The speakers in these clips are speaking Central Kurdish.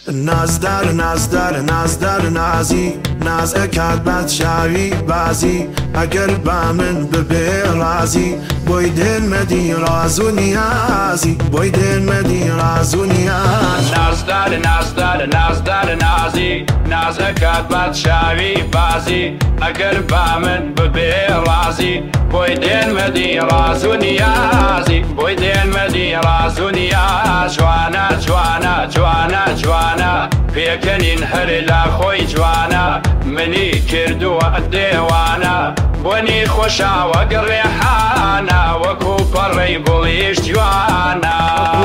نازدار نازدار نازدار نازی ناز ئەکات بادشاوی بازی ئەگەر با من ببێ ڕازی بۆی دێنمەدی ڕاز و نیازی بۆی دێنمەدی ڕاز و نیاز نازدار نازدار نازدار نازی ناز ئەکات بادشاوی بازی ئەگەر با من ببێ ڕازی بۆی دێنمەدی ڕاز و نیازی بۆی دێنمەدی ڕاز و نیاز جوانە جوانە جوانە جوانە پێکەنین هەر لا خۆی جوانە منی کردووە دێوانە بۆنی خۆشاوە گڕێحانە وەکو پەڕەی گوڵیش جوانە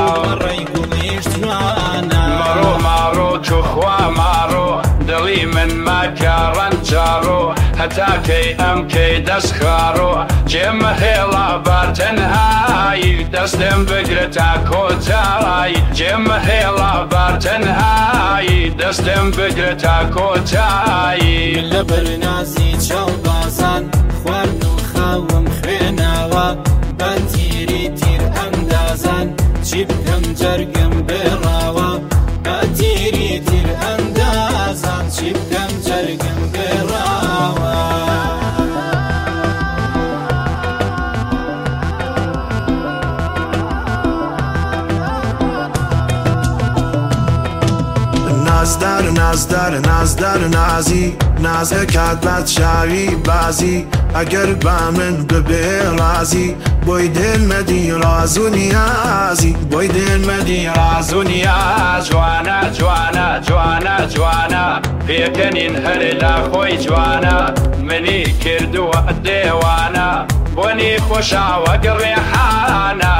مەڕۆ ماڕۆ توخوا ماڕۆ دڵی من ماکە ڕەنجاڕۆ هەتاکەی ئەم کەی دەست خارۆ جێمە هێڵا بارتەنهایی دەستم بگرە تا کۆتایی جێمە هێڵا بارتەنهایی دەستم بگرە تا کۆتایی من لەبەر نازی چاو بازان خوارد و خاوم خوێناوە بەتیری تیر ئەندازان چی بکەم جەرگم بێڕاوە بەتیری تیر ئەندازان چی بکەم جەرگم بێڕاوە نازدار نازدار نازدار نازی ناز ئەکات بادشاوی بازی ئەگەر با من ببێ ڕازی بۆی دێنمەدی ڕاز و نیازی بۆی دێنمەدی ڕاز و نیاز جوانە جوانە جوانە جوانە پێکەنین هەر لا خۆی جوانە منی کردووە دێوانە بۆنی خۆشاوە گڕێحانە